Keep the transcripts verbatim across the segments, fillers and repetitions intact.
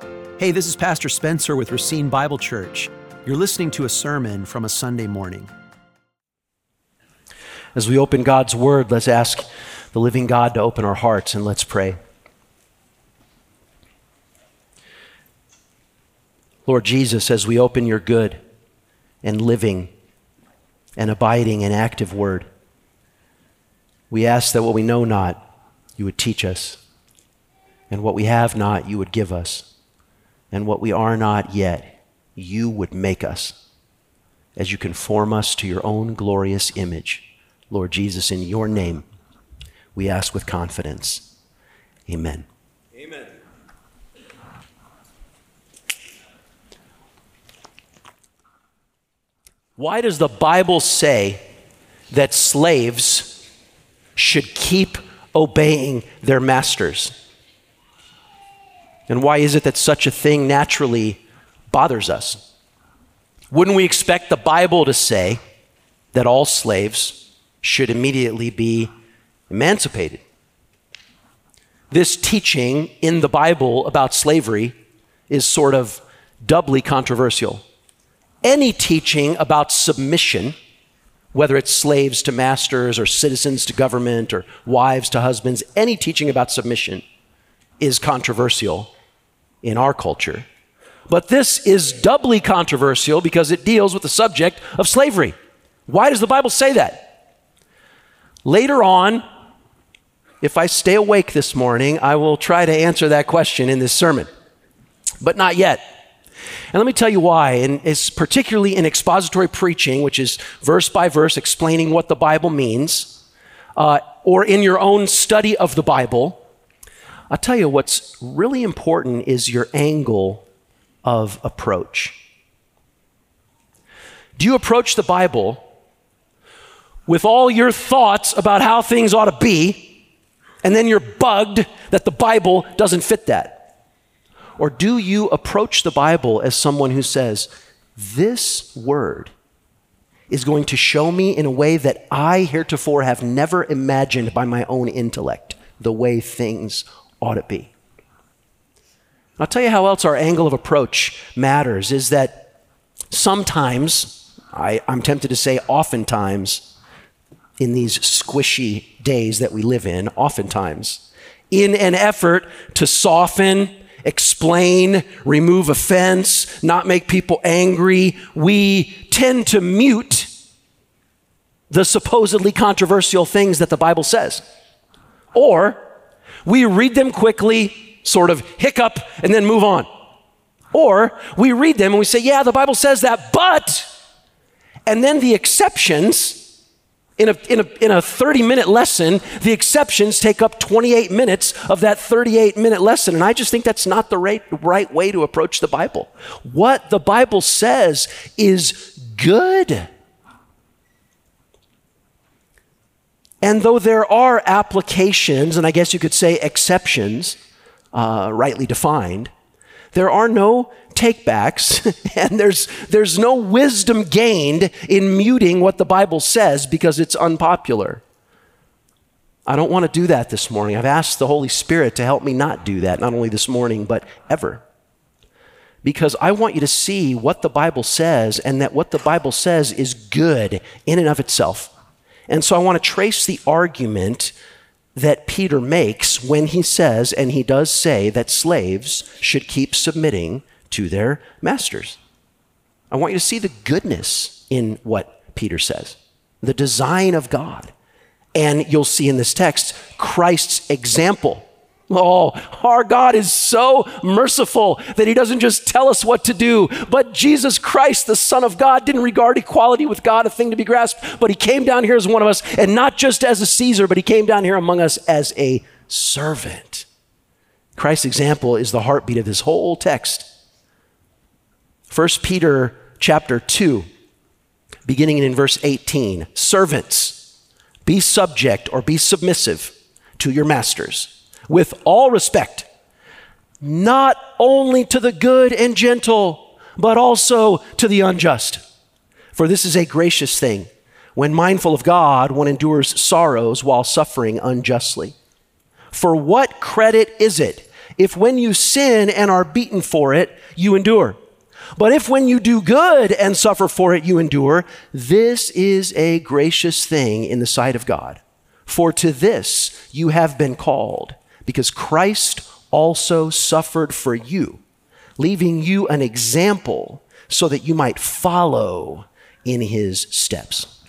Hey, this is Pastor Spencer with Racine Bible Church. You're listening to a sermon from a Sunday morning. As we open God's Word, let's ask the living God to open our hearts, and let's pray. Lord Jesus, as we open your good and living and abiding and active Word, we ask that what we know not, you would teach us, and what we have not, you would give us, and what we are not yet, you would make us, as you conform us to your own glorious image. Lord Jesus, in your name, we ask with confidence. Amen. Amen. Why does the Bible say that slaves should keep obeying their masters? And why is it that such a thing naturally bothers us? Wouldn't we expect the Bible to say that all slaves should immediately be emancipated? This teaching in the Bible about slavery is sort of doubly controversial. Any teaching about submission, whether it's slaves to masters or citizens to government or wives to husbands, any teaching about submission is controversial in our culture. But this is doubly controversial because it deals with the subject of slavery. Why does the Bible say that? Later on, if I stay awake this morning, I will try to answer that question in this sermon, but not yet. And let me tell you why, and it's particularly in expository preaching, which is verse by verse explaining what the Bible means, uh, or in your own study of the Bible. I'll tell you what's really important is your angle of approach. Do you approach the Bible with all your thoughts about how things ought to be, and then you're bugged that the Bible doesn't fit that? Or do you approach the Bible as someone who says, this word is going to show me in a way that I heretofore have never imagined by my own intellect, the way things ought to be? I'll tell you how else our angle of approach matters, is that sometimes, I, I'm tempted to say oftentimes, in these squishy days that we live in, oftentimes, in an effort to soften, explain, remove offense, not make people angry, we tend to mute the supposedly controversial things that the Bible says. Or we read them quickly, sort of hiccup, and then move on. Or we read them and we say, yeah, the Bible says that, but, and then the exceptions, In a, in a, in a thirty-minute lesson, the exceptions take up twenty-eight minutes of that thirty-eight minute lesson. And I just think that's not the right, right way to approach the Bible. What the Bible says is good. And though there are applications, and I guess you could say exceptions, uh, rightly defined, there are no takebacks, and there's, there's no wisdom gained in muting what the Bible says because it's unpopular. I don't want to do that this morning. I've asked the Holy Spirit to help me not do that, not only this morning, but ever. Because I want you to see what the Bible says, and that what the Bible says is good in and of itself. And so I want to trace the argument that Peter makes when he says, and he does say, that slaves should keep submitting to their masters. I want you to see the goodness in what Peter says, the design of God. And you'll see in this text, Christ's example. Oh, our God is so merciful that he doesn't just tell us what to do, but Jesus Christ, the Son of God, didn't regard equality with God a thing to be grasped, but he came down here as one of us, and not just as a Caesar, but he came down here among us as a servant. Christ's example is the heartbeat of this whole text. First Peter chapter two, beginning in verse eighteen, servants, be subject or be submissive to your masters, with all respect, not only to the good and gentle, but also to the unjust. For this is a gracious thing, when mindful of God, one endures sorrows while suffering unjustly. For what credit is it if when you sin and are beaten for it, you endure. But if when you do good and suffer for it, you endure, this is a gracious thing in the sight of God. For to this you have been called, because Christ also suffered for you, leaving you an example so that you might follow in his steps.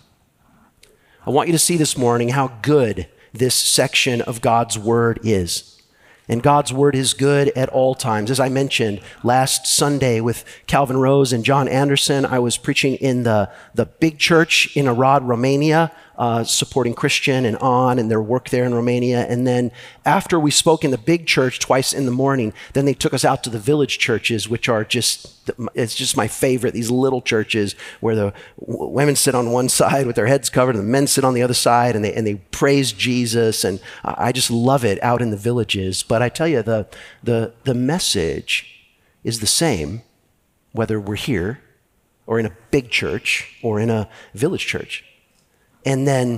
I want you to see this morning how good this section of God's word is. And God's word is good at all times. As I mentioned last Sunday with Calvin Rose and John Anderson, I was preaching in the, the big church in Arad, Romania, uh, supporting Christian and On and their work there in Romania. And then after we spoke in the big church twice in the morning, then they took us out to the village churches, which are just, it's just my favorite, these little churches where the w- women sit on one side with their heads covered and the men sit on the other side, and they, and they praise Jesus. And I just love it out in the villages. But I tell you, the, the, the message is the same, whether we're here or in a big church or in a village church. And then,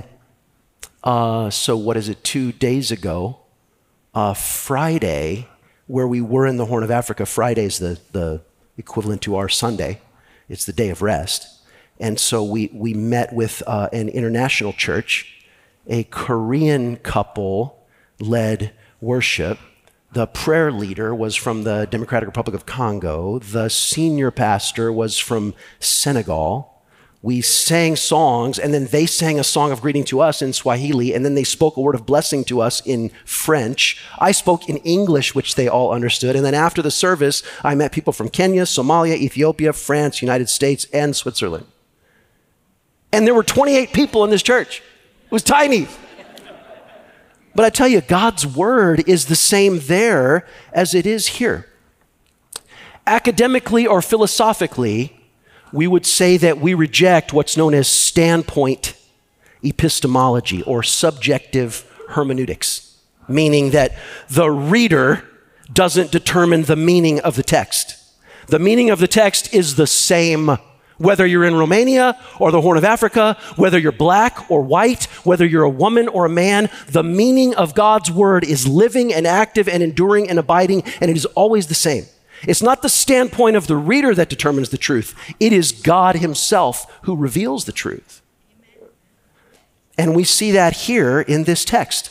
uh, so what is it, two days ago, uh, Friday, where we were in the Horn of Africa, Friday is the, the equivalent to our Sunday. It's the day of rest. And so we, we met with uh, an international church. A Korean couple led worship. The prayer leader was from the Democratic Republic of Congo. The senior pastor was from Senegal. We sang songs, and then they sang a song of greeting to us in Swahili, and then they spoke a word of blessing to us in French. I spoke in English, which they all understood. And then after the service, I met people from Kenya, Somalia, Ethiopia, France, United States, and Switzerland. And there were twenty-eight people in this church. It was tiny. But I tell you, God's word is the same there as it is here. Academically or philosophically, we would say that we reject what's known as standpoint epistemology or subjective hermeneutics, meaning that the reader doesn't determine the meaning of the text. The meaning of the text is the same whether you're in Romania or the Horn of Africa, whether you're black or white, whether you're a woman or a man. The meaning of God's word is living and active and enduring and abiding, and it is always the same. It's not the standpoint of the reader that determines the truth. It is God himself who reveals the truth. And we see that here in this text.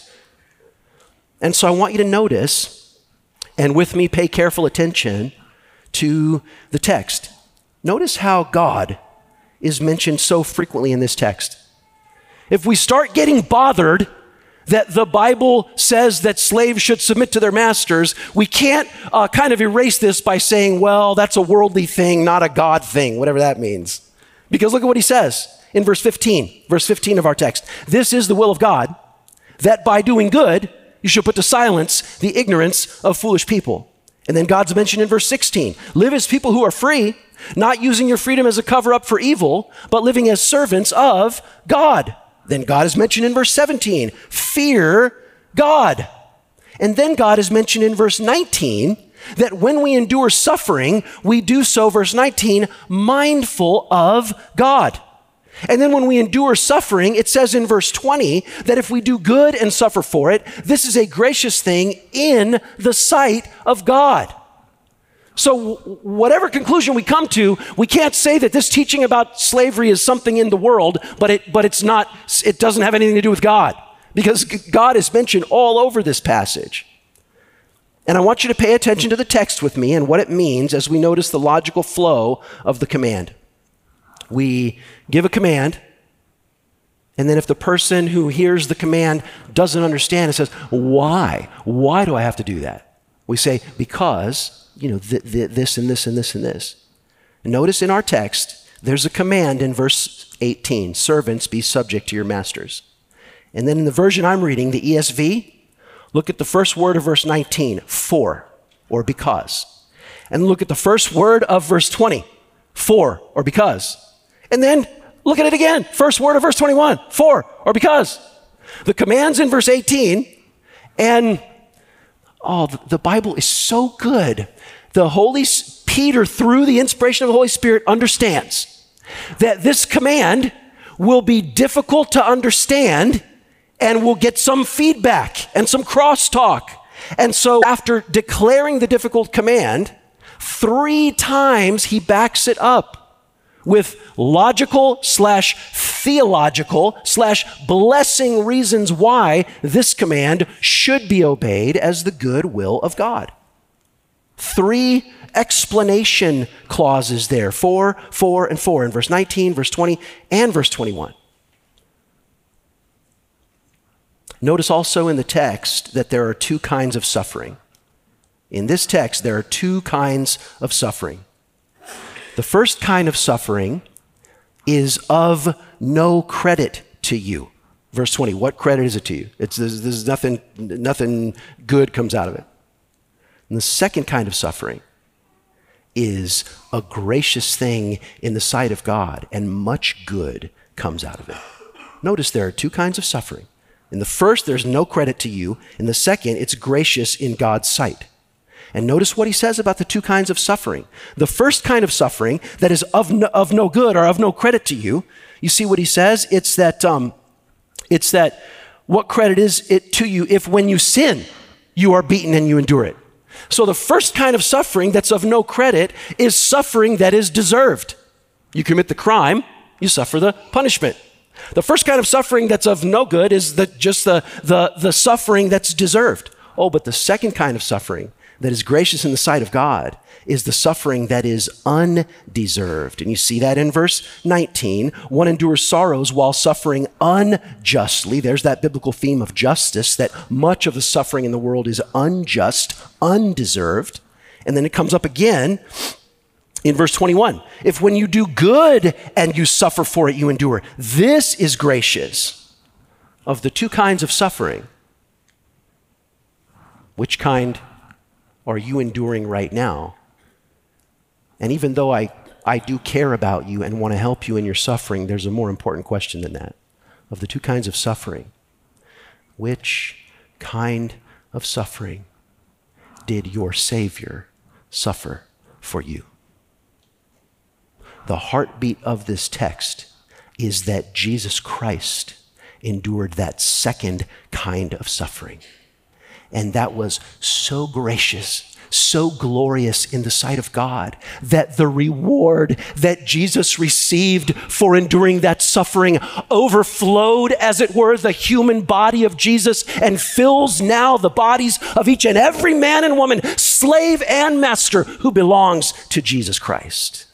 And so I want you to notice, and with me pay careful attention to the text. Notice how God is mentioned so frequently in this text. If we start getting bothered that the Bible says that slaves should submit to their masters, we can't uh, kind of erase this by saying, well, that's a worldly thing, not a God thing, whatever that means. Because look at what he says in verse fifteen, verse fifteen of our text. This is the will of God, that by doing good, you should put to silence the ignorance of foolish people. And then God's mentioned in verse sixteen, live as people who are free, not using your freedom as a cover-up for evil, but living as servants of God. Then God is mentioned in verse seventeen, fear God. And then God is mentioned in verse nineteen, that when we endure suffering, we do so, verse nineteen, mindful of God. And then when we endure suffering, it says in verse twenty, that if we do good and suffer for it, this is a gracious thing in the sight of God. So whatever conclusion we come to, we can't say that this teaching about slavery is something in the world, but it but it's not, it doesn't have anything to do with God, because God is mentioned all over this passage. And I want you to pay attention to the text with me and what it means as we notice the logical flow of the command. We give a command, and then if the person who hears the command doesn't understand and says, why? Why do I have to do that? We say, because you know, th- th- this and this and this and this. Notice in our text, there's a command in verse eighteen, servants, be subject to your masters. And then in the version I'm reading, the E S V, look at the first word of verse nineteen, for, or because. And look at the first word of verse twenty, for, or because. And then look at it again, first word of verse twenty-one, for, or because. The command's in verse eighteen, and oh, the, the Bible is so good. The Holy Peter, through the inspiration of the Holy Spirit, understands that this command will be difficult to understand and will get some feedback and some crosstalk. And so after declaring the difficult command, three times he backs it up with logical slash theological slash blessing reasons why this command should be obeyed as the good will of God. Three explanation clauses there, four, four, and four in verse nineteen, verse twenty, and verse twenty-one. Notice also in the text that there are two kinds of suffering. In this text, there are two kinds of suffering. The first kind of suffering is of no credit to you. Verse twenty, what credit is it to you? It's, there's, there's nothing, nothing good comes out of it. And the second kind of suffering is a gracious thing in the sight of God, and much good comes out of it. Notice there are two kinds of suffering. In the first, there's no credit to you. In the second, it's gracious in God's sight. And notice what he says about the two kinds of suffering. The first kind of suffering that is of no, of no good or of no credit to you, you see what he says? It's that, um, it's that what credit is it to you if when you sin, you are beaten and you endure it. So the first kind of suffering that's of no credit is suffering that is deserved. You commit the crime, you suffer the punishment. The first kind of suffering that's of no good is the, just the, the, the suffering that's deserved. Oh, but the second kind of suffering that is gracious in the sight of God is the suffering that is undeserved. And you see that in verse nineteen. One endures sorrows while suffering unjustly. There's that biblical theme of justice, that much of the suffering in the world is unjust, undeserved. And then it comes up again in verse twenty-one. If when you do good and you suffer for it, you endure. This is gracious. Of the two kinds of suffering, which kind are you enduring right now? And even though I, I do care about you and want to help you in your suffering, there's a more important question than that. Of the two kinds of suffering, which kind of suffering did your Savior suffer for you? The heartbeat of this text is that Jesus Christ endured that second kind of suffering. And that was so gracious, so glorious in the sight of God, that the reward that Jesus received for enduring that suffering overflowed, as it were, the human body of Jesus and fills now the bodies of each and every man and woman, slave and master, who belongs to Jesus Christ.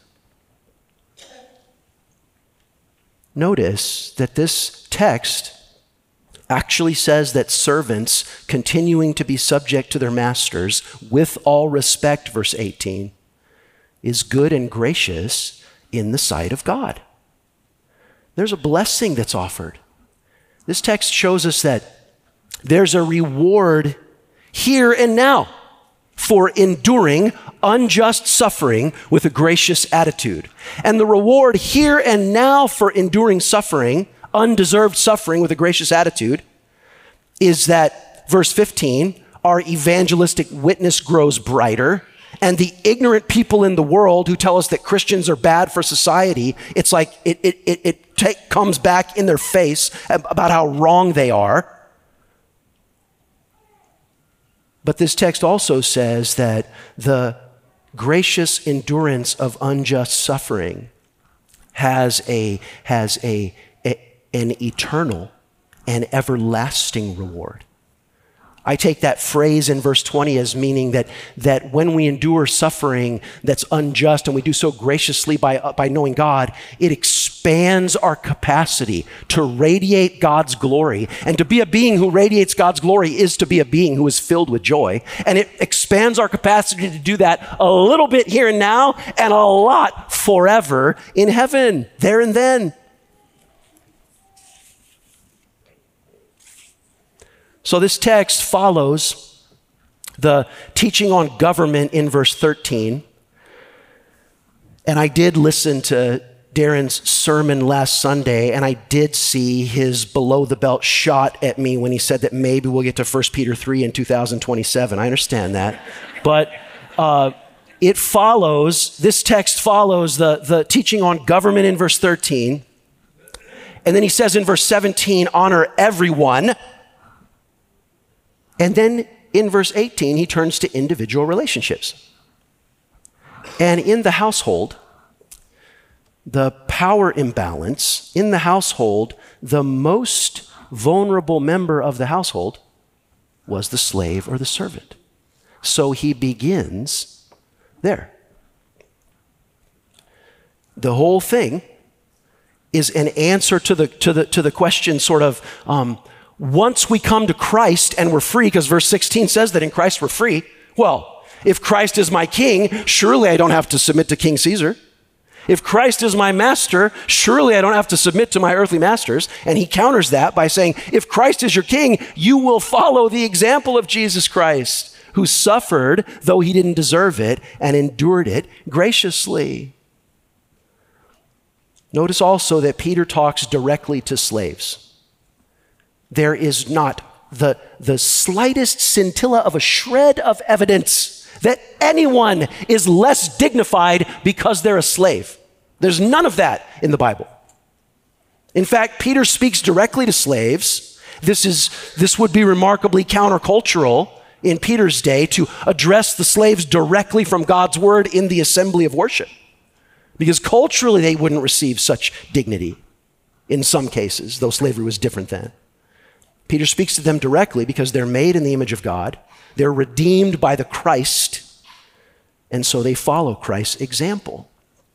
Notice that this text actually says that servants continuing to be subject to their masters with all respect, verse eighteen, is good and gracious in the sight of God. There's a blessing that's offered. This text shows us that there's a reward here and now for enduring unjust suffering with a gracious attitude. And the reward here and now for enduring suffering, undeserved suffering with a gracious attitude, is that, verse fifteen, our evangelistic witness grows brighter, and the ignorant people in the world who tell us that Christians are bad for society, it's like it, it, it, it take, comes back in their face about how wrong they are. But this text also says that the gracious endurance of unjust suffering has a, has a, a an eternal and everlasting reward. I take that phrase in verse twenty as meaning that, that when we endure suffering that's unjust and we do so graciously by, uh, by knowing God, it expands our capacity to radiate God's glory. And to be a being who radiates God's glory is to be a being who is filled with joy. And it expands our capacity to do that a little bit here and now and a lot forever in heaven, there and then. So this text follows the teaching on government in verse thirteen. And I did listen to Darren's sermon last Sunday, and I did see his below-the-belt shot at me when he said that maybe we'll get to First Peter three in two thousand twenty-seven. I understand that. But uh, it follows, this text follows the, the teaching on government in verse thirteen. And then he says in verse seventeen, honor everyone. And then in verse eighteen, he turns to individual relationships. And in the household, the power imbalance, in the household, the most vulnerable member of the household was the slave or the servant. So he begins there. The whole thing is an answer to the, to the, to the question sort of, um, once we come to Christ and we're free, because verse sixteen says that in Christ we're free. Well, if Christ is my king, surely I don't have to submit to King Caesar. If Christ is my master, surely I don't have to submit to my earthly masters. And he counters that by saying, if Christ is your king, you will follow the example of Jesus Christ, who suffered, though he didn't deserve it, and endured it graciously. Notice also that Peter talks directly to slaves. There is not the, the slightest scintilla of a shred of evidence that anyone is less dignified because they're a slave. There's none of that in the Bible. In fact, Peter speaks directly to slaves. This is, this would be remarkably countercultural in Peter's day to address the slaves directly from God's word in the assembly of worship, because culturally they wouldn't receive such dignity in some cases, though slavery was different then. Peter speaks to them directly because they're made in the image of God. They're redeemed by the Christ, and so they follow Christ's example.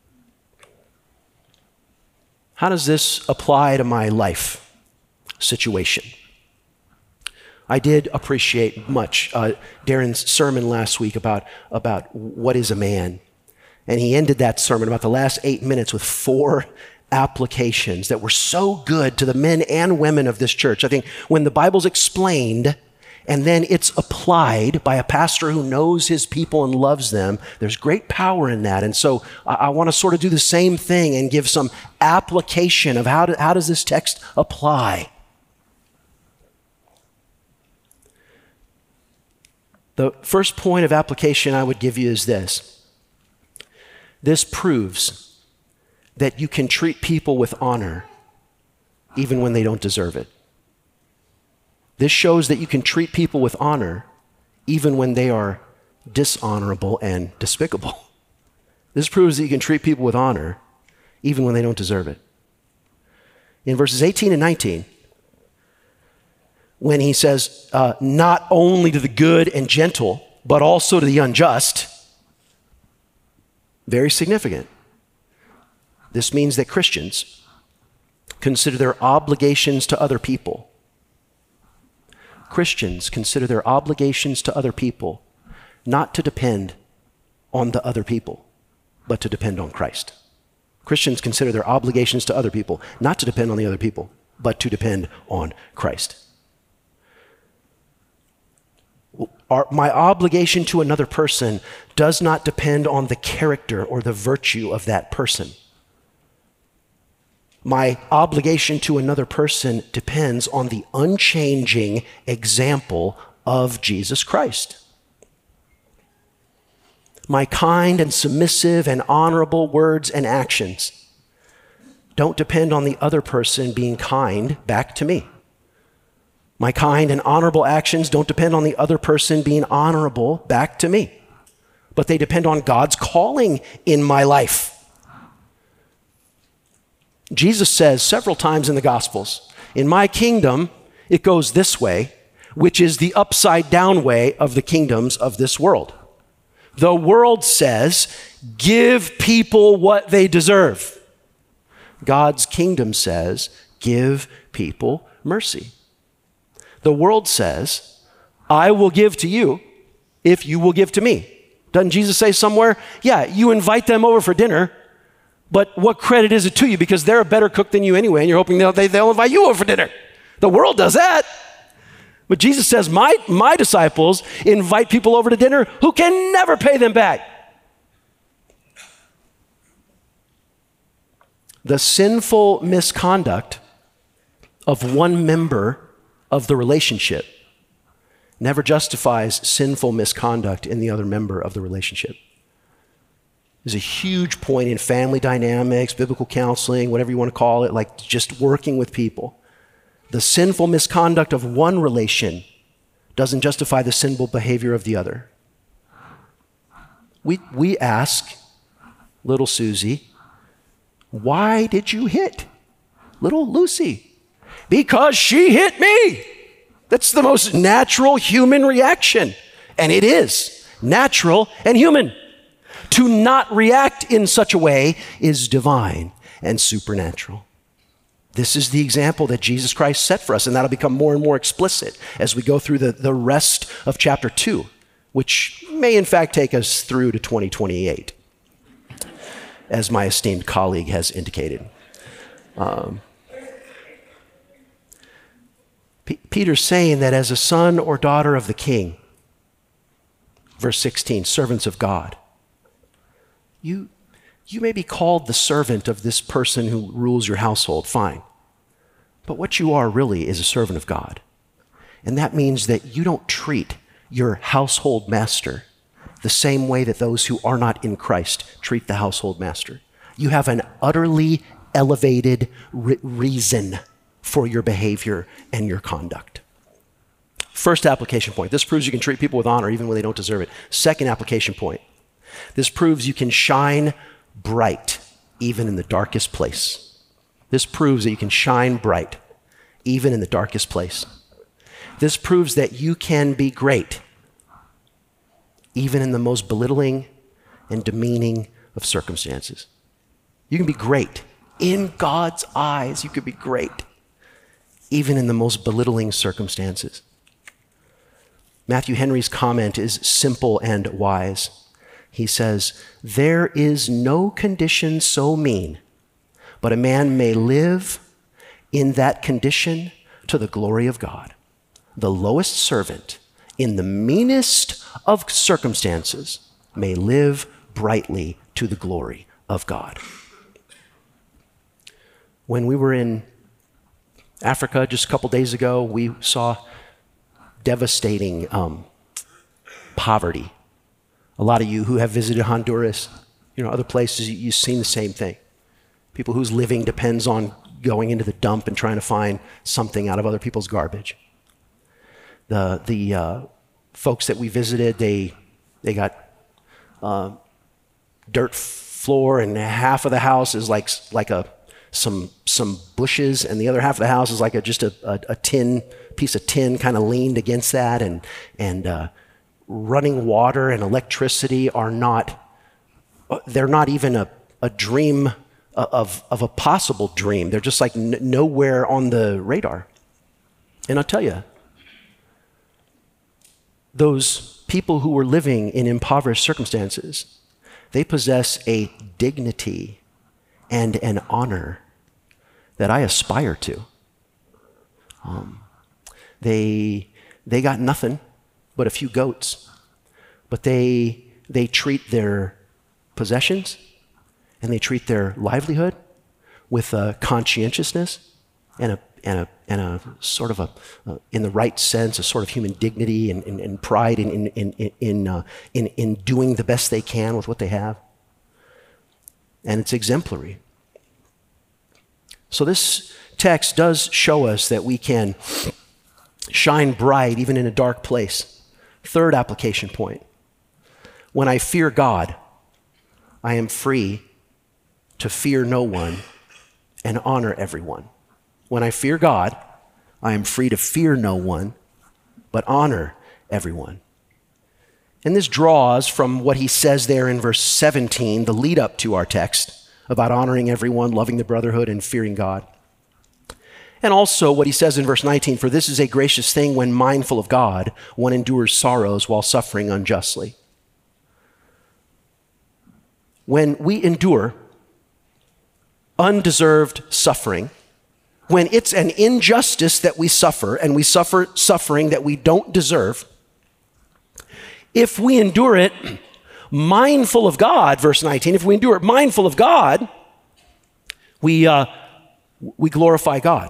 How does this apply to my life situation? I did appreciate much uh, Darren's sermon last week about, about what is a man. And he ended that sermon about the last eight minutes with four applications that were so good to the men and women of this church. I think when the Bible's explained and then it's applied by a pastor who knows his people and loves them, there's great power in that. And so I, I want to sort of do the same thing and give some application of how, to, how does this text apply. The first point of application I would give you is this. This proves that you can treat people with honor even when they don't deserve it. This shows that you can treat people with honor even when they are dishonorable and despicable. This proves that you can treat people with honor even when they don't deserve it. In verses eighteen and nineteen, when he says, uh, not only to the good and gentle, but also to the unjust, very significant. This means that Christians consider their obligations to other people. Christians consider their obligations to other people not to depend on the other people, but to depend on Christ. Christians consider their obligations to other people not to depend on the other people, but to depend on Christ. Our, my obligation to another person does not depend on the character or the virtue of that person. My obligation to another person depends on the unchanging example of Jesus Christ. My kind and submissive and honorable words and actions don't depend on the other person being kind back to me. My kind and honorable actions don't depend on the other person being honorable back to me, but they depend on God's calling in my life. Jesus says several times in the Gospels, in my kingdom, it goes this way, which is the upside down way of the kingdoms of this world. The world says, give people what they deserve. God's kingdom says, give people mercy. The world says, I will give to you if you will give to me. Doesn't Jesus say somewhere, yeah, you invite them over for dinner, but what credit is it to you? Because they're a better cook than you anyway, and you're hoping they'll, they, they'll invite you over for dinner. The world does that. But Jesus says, my, my disciples invite people over to dinner who can never pay them back. The sinful misconduct of one member of the relationship never justifies sinful misconduct in the other member of the relationship. There's a huge point in family dynamics, biblical counseling, whatever you want to call it, like just working with people. The sinful misconduct of one relation doesn't justify the sinful behavior of the other. We, we ask little Susie, why did you hit little Lucy? Because she hit me. That's the most natural human reaction. And it is natural and human. To not react in such a way is divine and supernatural. This is the example that Jesus Christ set for us, and that'll become more and more explicit as we go through the, the rest of chapter two, which may in fact take us through to twenty twenty-eight, as my esteemed colleague has indicated. Um, P- Peter's saying that as a son or daughter of the king, verse sixteen, servants of God, you, you may be called the servant of this person who rules your household, fine. But what you are really is a servant of God. And that means that you don't treat your household master the same way that those who are not in Christ treat the household master. You have an utterly elevated re- reason for your behavior and your conduct. First application point. This proves you can treat people with honor even when they don't deserve it. Second application point. This proves you can shine bright even in the darkest place. This proves that you can shine bright even in the darkest place. This proves that you can be great even in the most belittling and demeaning of circumstances. You can be great. In God's eyes, you can be great even in the most belittling circumstances. Matthew Henry's comment is simple and wise. He says, there is no condition so mean, but a man may live in that condition to the glory of God. The lowest servant in the meanest of circumstances may live brightly to the glory of God. When we were in Africa just a couple days ago, we saw devastating um, poverty. A lot of you who have visited Honduras, you know, other places, you've seen the same thing. People whose living depends on going into the dump and trying to find something out of other people's garbage. The the uh, folks that we visited, they they got uh, dirt floor, and half of the house is like like a some some bushes, and the other half of the house is like a just a, a, a tin piece of tin kind of leaned against that, and and uh, running water and electricity are not, they're not even a, a dream of, of a possible dream. They're just like n- nowhere on the radar. And I'll tell you, those people who were living in impoverished circumstances, they possess a dignity and an honor that I aspire to. Um, they, they got nothing but a few goats, but they they treat their possessions and they treat their livelihood with a conscientiousness and a and a and a sort of a uh, in the right sense, a sort of human dignity and, and, and pride in in in in, uh, in in doing the best they can with what they have, and it's exemplary. So this text does show us that we can shine bright even in a dark place. Third application point. When I fear God, I am free to fear no one and honor everyone. When I fear God, I am free to fear no one, but honor everyone. And this draws from what he says there in verse seventeen, the lead up to our text, about honoring everyone, loving the brotherhood, and fearing God. And also what he says in verse nineteen, for this is a gracious thing when mindful of God, one endures sorrows while suffering unjustly. When we endure undeserved suffering, when it's an injustice that we suffer and we suffer suffering that we don't deserve, if we endure it mindful of God, verse nineteen, if we endure it mindful of God, we, uh, we glorify God.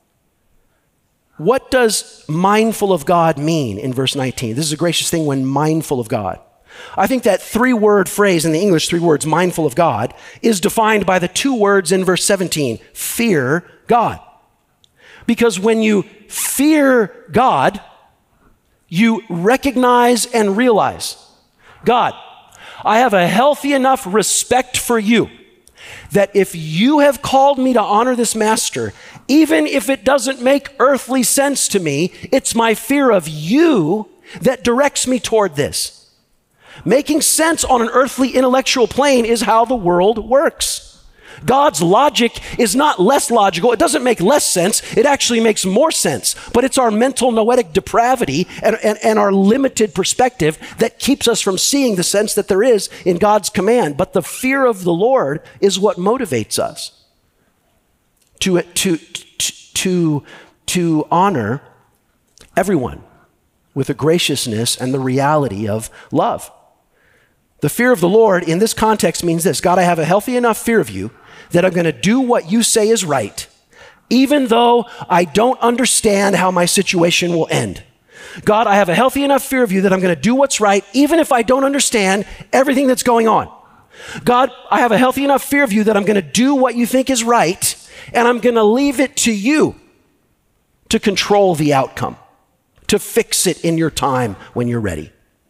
What does mindful of God mean in verse nineteen? This is a gracious thing when mindful of God. I think that three-word phrase in the English, three words, mindful of God, is defined by the two words in verse seventeen, fear God. Because when you fear God, you recognize and realize, God, I have a healthy enough respect for you that if you have called me to honor this master, even if it doesn't make earthly sense to me, it's my fear of you that directs me toward this. Making sense on an earthly intellectual plane is how the world works. God's logic is not less logical. It doesn't make less sense. It actually makes more sense. But it's our mental noetic depravity and, and, and our limited perspective that keeps us from seeing the sense that there is in God's command. But the fear of the Lord is what motivates us to, to, to, to, to honor everyone with a graciousness and the reality of love. The fear of the Lord in this context means this: God, I have a healthy enough fear of you that I'm going to do what you say is right, even though I don't understand how my situation will end. God, I have a healthy enough fear of you that I'm going to do what's right, even if I don't understand everything that's going on. God, I have a healthy enough fear of you that I'm going to do what you think is right, and I'm going to leave it to you to control the outcome, to fix it in your time when you're ready.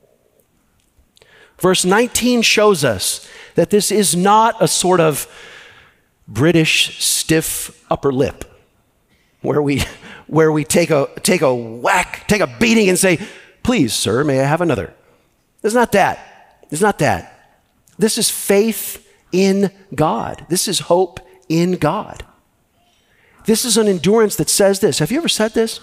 Verse nineteen shows us that this is not a sort of British stiff upper lip where we where we take a take a whack, take a beating and say, please, sir, may I have another? It's not that. It's not that. This is faith in God. This is hope in God. This is an endurance that says this. Have you ever said this?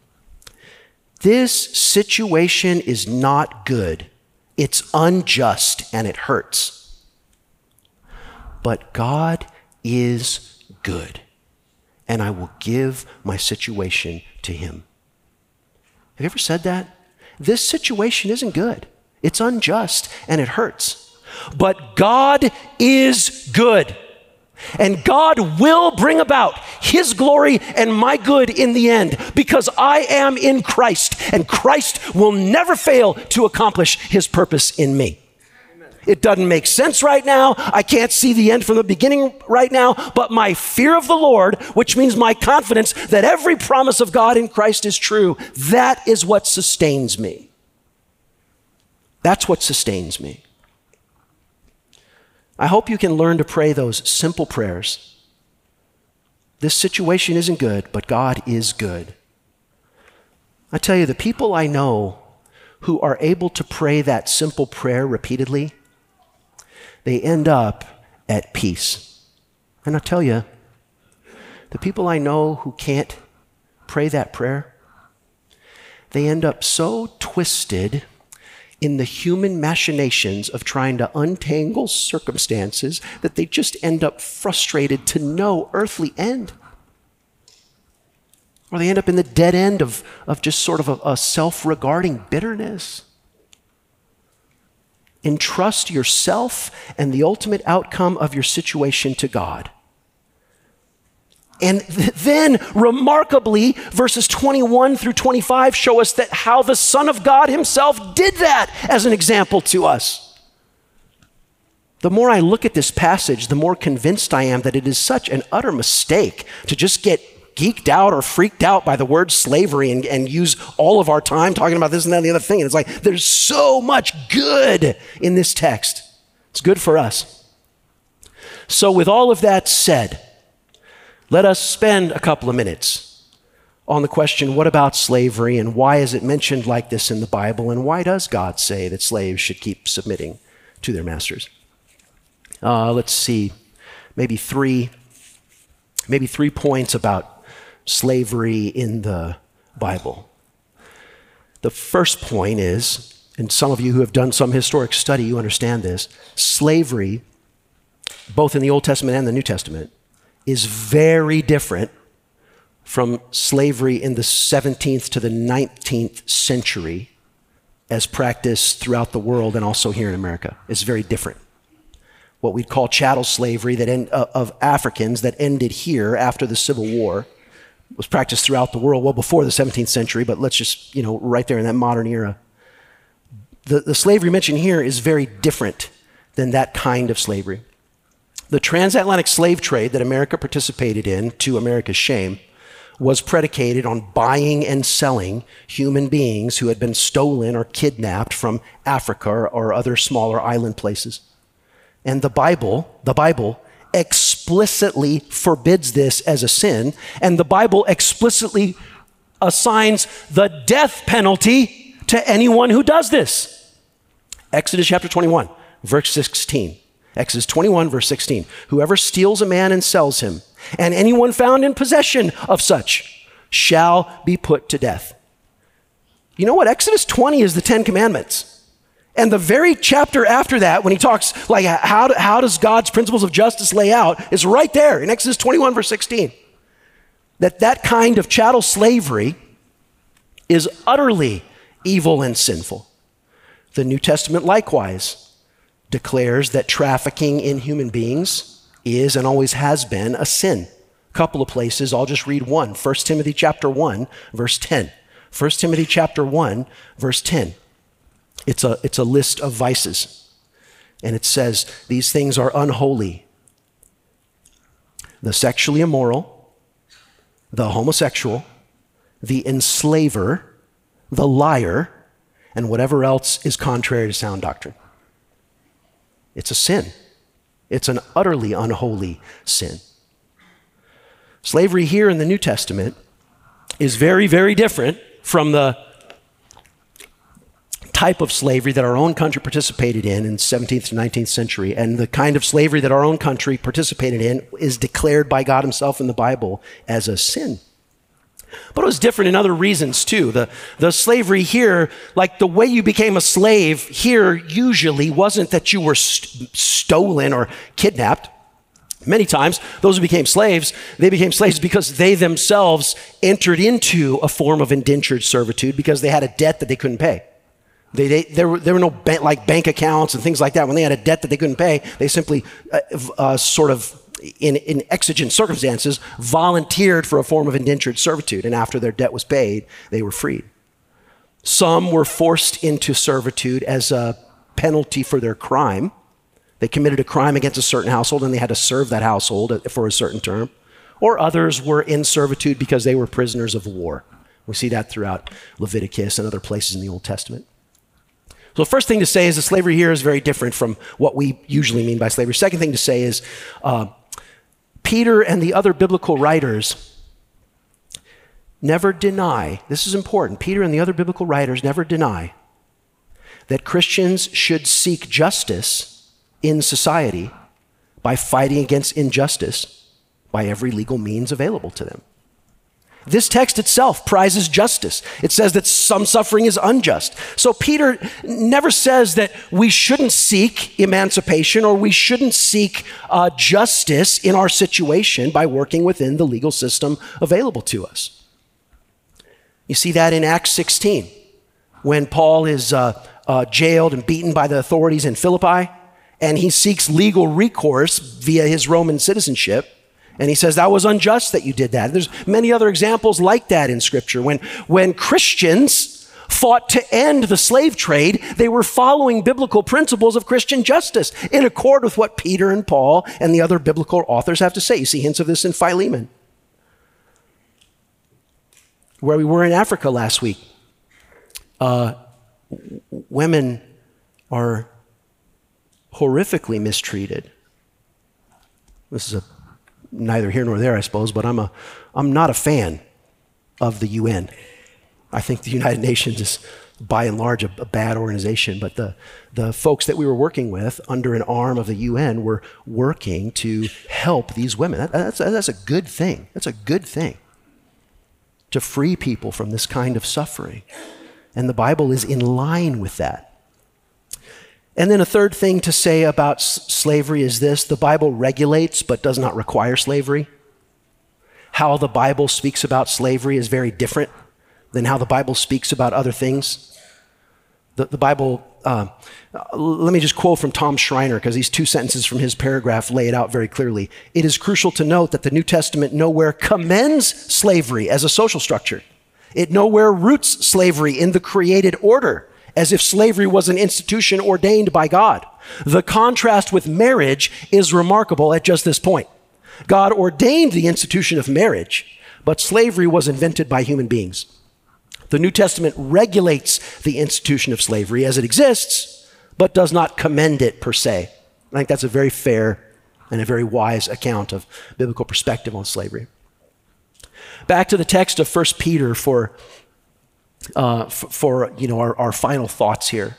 This situation is not good. It's unjust and it hurts. But God is good, and I will give my situation to him. Have you ever said that? This situation isn't good. It's unjust and it hurts. But God is good, and God will bring about his glory and my good in the end, because I am in Christ, and Christ will never fail to accomplish his purpose in me. It doesn't make sense right now. I can't see the end from the beginning right now, but my fear of the Lord, which means my confidence that every promise of God in Christ is true, that is what sustains me. That's what sustains me. I hope you can learn to pray those simple prayers. This situation isn't good, but God is good. I tell you, the people I know who are able to pray that simple prayer repeatedly, they end up at peace. And I tell you, the people I know who can't pray that prayer, they end up so twisted in the human machinations of trying to untangle circumstances that they just end up frustrated to no earthly end. Or they end up in the dead end of, of just sort of a, a self-regarding bitterness. Entrust yourself and the ultimate outcome of your situation to God. And th- then, remarkably, verses twenty-one through twenty-five show us that how the Son of God himself did that as an example to us. The more I look at this passage, the more convinced I am that it is such an utter mistake to just get geeked out or freaked out by the word slavery and, and use all of our time talking about this and that and the other thing. And it's like, there's so much good in this text. It's good for us. So with all of that said, let us spend a couple of minutes on the question, what about slavery, and why is it mentioned like this in the Bible, and why does God say that slaves should keep submitting to their masters? Uh, let's see, maybe three, maybe three points about slavery in the Bible. The first point is, and some of you who have done some historic study, you understand this, slavery, both in the Old Testament and the New Testament, is very different from slavery in the seventeenth to the nineteenth century as practiced throughout the world and also here in America. It's very different. What we'd call chattel slavery that end, uh, of Africans that ended here after the Civil War was practiced throughout the world, well before the seventeenth century, but let's just, you know, right there in that modern era. The, the slavery mentioned here is very different than that kind of slavery. The transatlantic slave trade that America participated in, to America's shame, was predicated on buying and selling human beings who had been stolen or kidnapped from Africa or, or other smaller island places. And the Bible, the Bible explicitly forbids this as a sin, and the Bible explicitly assigns the death penalty to anyone who does this. Exodus chapter twenty-one, verse sixteen. Exodus twenty-one, verse sixteen. Whoever steals a man and sells him, and anyone found in possession of such, shall be put to death. You know what? Exodus twenty is the Ten Commandments. And the very chapter after that, when he talks like how, do, how does God's principles of justice lay out, is right there in Exodus twenty-one, verse sixteen. That that kind of chattel slavery is utterly evil and sinful. The New Testament likewise declares that trafficking in human beings is and always has been a sin. A couple of places, I'll just read one. First Timothy chapter one, verse ten. First Timothy chapter one, verse ten. It's a, it's a list of vices. And it says, these things are unholy: the sexually immoral, the homosexual, the enslaver, the liar, and whatever else is contrary to sound doctrine. It's a sin. It's an utterly unholy sin. Slavery here in the New Testament is very, very different from the type of slavery that our own country participated in in the seventeenth to nineteenth century. And the kind of slavery that our own country participated in is declared by God himself in the Bible as a sin. But it was different in other reasons too. The, the slavery here, like the way you became a slave here usually wasn't that you were st- stolen or kidnapped. Many times, those who became slaves, they became slaves because they themselves entered into a form of indentured servitude because they had a debt that they couldn't pay. They, they, there, were, there were no ba- like bank accounts and things like that. When they had a debt that they couldn't pay, they simply uh, uh, sort of, in, in exigent circumstances, volunteered for a form of indentured servitude. And after their debt was paid, they were freed. Some were forced into servitude as a penalty for their crime. They committed a crime against a certain household and they had to serve that household for a certain term. Or others were in servitude because they were prisoners of war. We see that throughout Leviticus and other places in the Old Testament. So the first thing to say is that slavery here is very different from what we usually mean by slavery. Second thing to say is uh, Peter and the other biblical writers never deny, this is important, Peter and the other biblical writers never deny that Christians should seek justice in society by fighting against injustice by every legal means available to them. This text itself prizes justice. It says that some suffering is unjust. So Peter never says that we shouldn't seek emancipation or we shouldn't seek uh, justice in our situation by working within the legal system available to us. You see that in Acts sixteen, when Paul is uh, uh, jailed and beaten by the authorities in Philippi, and he seeks legal recourse via his Roman citizenship. And he says, that was unjust that you did that. There's many other examples like that in Scripture. When, when Christians fought to end the slave trade, they were following biblical principles of Christian justice in accord with what Peter and Paul and the other biblical authors have to say. You see hints of this in Philemon. Where we were in Africa last week, uh, women are horrifically mistreated. This is a neither here nor there, I suppose, but I'm a, I'm not a fan of the U N. I think the United Nations is, by and large, a, a bad organization, but the, the folks that we were working with under an arm of the U N were working to help these women. That, that's, that's a good thing. That's a good thing, to free people from this kind of suffering. And the Bible is in line with that. And then a third thing to say about s- slavery is this: the Bible regulates but does not require slavery. How the Bible speaks about slavery is very different than how the Bible speaks about other things. The, the Bible, uh, let me just quote from Tom Schreiner, because these two sentences from his paragraph lay it out very clearly. It is crucial to note that the New Testament nowhere commends slavery as a social structure. It nowhere roots slavery in the created order, as if slavery was an institution ordained by God. The contrast with marriage is remarkable at just this point. God ordained the institution of marriage, but slavery was invented by human beings. The New Testament regulates the institution of slavery as it exists, but does not commend it per se. I think that's a very fair and a very wise account of biblical perspective on slavery. Back to the text of First Peter for, uh, f- for you know, our, our final thoughts here.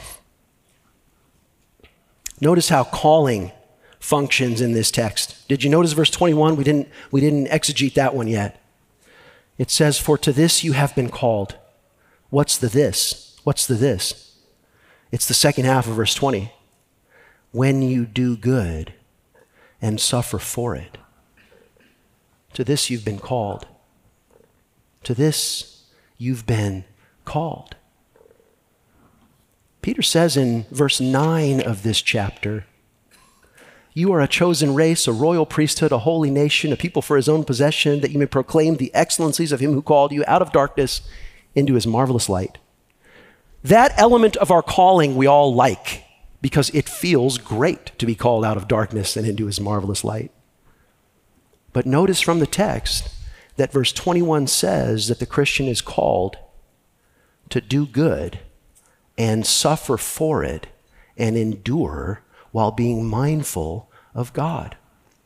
Notice how calling functions in this text. Did you notice verse twenty-one? We didn't, we didn't exegete that one yet. It says, for to this you have been called. What's the this? What's the this? It's the second half of verse twenty. When you do good and suffer for it. To this you've been called. To this you've been called. Peter says in verse nine of this chapter, you are a chosen race, a royal priesthood, a holy nation, a people for his own possession, that you may proclaim the excellencies of him who called you out of darkness into his marvelous light. That element of our calling we all like, because it feels great to be called out of darkness and into his marvelous light. But notice from the text that verse twenty-one says that the Christian is called to do good and suffer for it and endure while being mindful of God.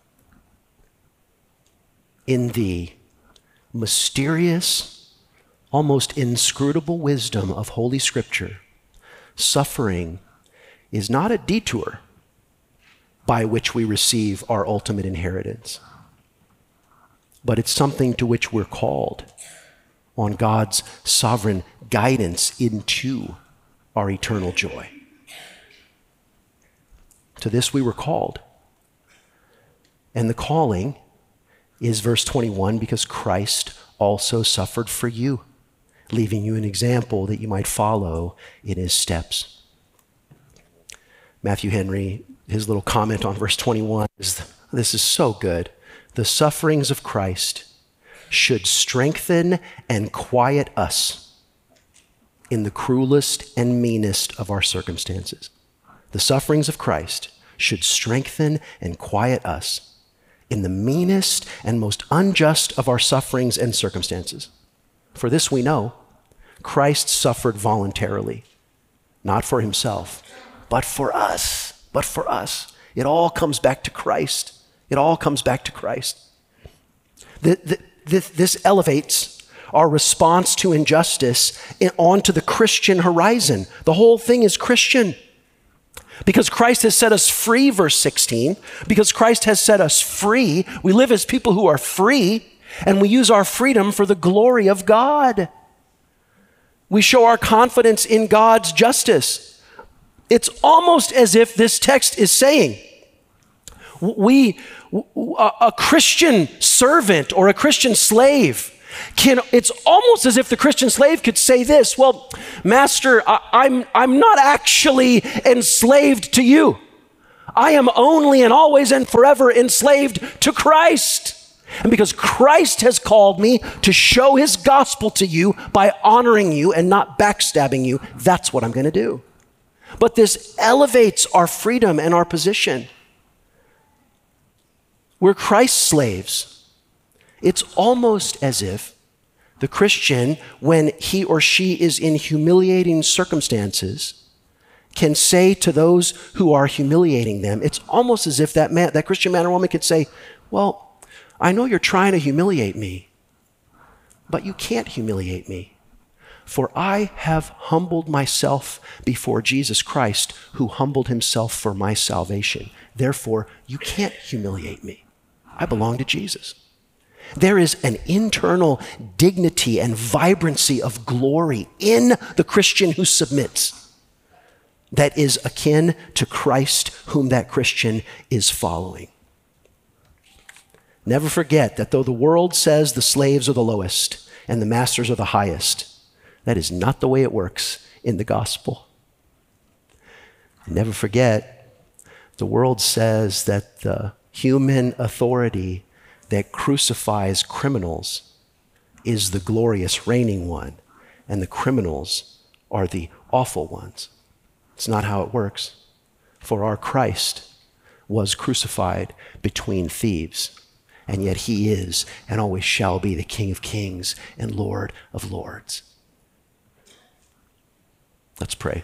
In the mysterious, almost inscrutable wisdom of Holy Scripture, suffering is not a detour by which we receive our ultimate inheritance, but it's something to which we're called on God's sovereign guidance into our eternal joy. To this we were called. And the calling is verse twenty-one, because Christ also suffered for you, leaving you an example that you might follow in his steps. Matthew Henry, his little comment on verse twenty-one is, this is so good. The sufferings of Christ should strengthen and quiet us in the cruelest and meanest of our circumstances. The sufferings of Christ should strengthen and quiet us in the meanest and most unjust of our sufferings and circumstances. For this we know, Christ suffered voluntarily, not for himself, but for us, but for us. It all comes back to Christ. It all comes back to Christ. The, the, this, this elevates our response to injustice in, onto the Christian horizon. The whole thing is Christian. Because Christ has set us free, verse sixteen, because Christ has set us free, we live as people who are free, and we use our freedom for the glory of God. We show our confidence in God's justice. It's almost as if this text is saying, we, a Christian servant or a Christian slave can, it's almost as if the Christian slave could say this, well, Master, I, I'm, I'm not actually enslaved to you. I am only and always and forever enslaved to Christ. And because Christ has called me to show his gospel to you by honoring you and not backstabbing you, that's what I'm going to do. But this elevates our freedom and our position. We're Christ's slaves. It's almost as if the Christian, when he or she is in humiliating circumstances, can say to those who are humiliating them, it's almost as if that man, that Christian man or woman could say, well, I know you're trying to humiliate me, but you can't humiliate me. For I have humbled myself before Jesus Christ, who humbled himself for my salvation. Therefore, you can't humiliate me. I belong to Jesus. There is an internal dignity and vibrancy of glory in the Christian who submits that is akin to Christ, whom that Christian is following. Never forget that though the world says the slaves are the lowest and the masters are the highest, that is not the way it works in the gospel. Never forget, the world says that the human authority that crucifies criminals is the glorious reigning one, and the criminals are the awful ones. It's not how it works. For our Christ was crucified between thieves, and yet he is and always shall be the King of kings and Lord of lords. Let's pray.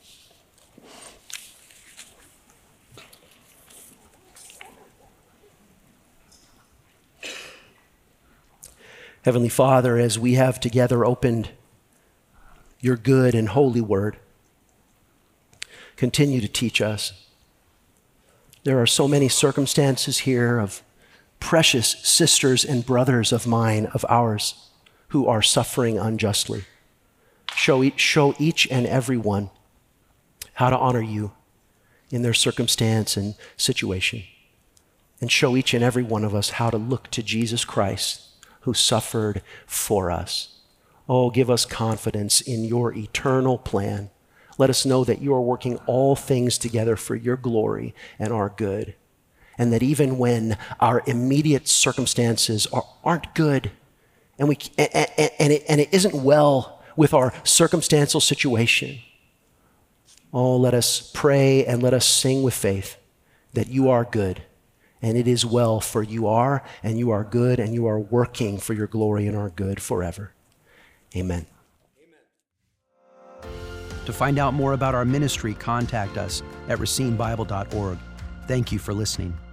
Heavenly Father, as we have together opened your good and holy word, continue to teach us. There are so many circumstances here of precious sisters and brothers of mine, of ours, who are suffering unjustly. Show each, show each and every one how to honor you in their circumstance and situation. And show each and every one of us how to look to Jesus Christ, who suffered for us. Oh, give us confidence in your eternal plan. Let us know that you are working all things together for your glory and our good. And that even when our immediate circumstances are, aren't good, and, we, and, and, it, and it isn't well with our circumstantial situation, oh, let us pray and let us sing with faith that you are good. And it is well, for you are, and you are good, and you are working for your glory and our good forever. Amen. To find out more about our ministry, contact us at racine bible dot org. Thank you for listening.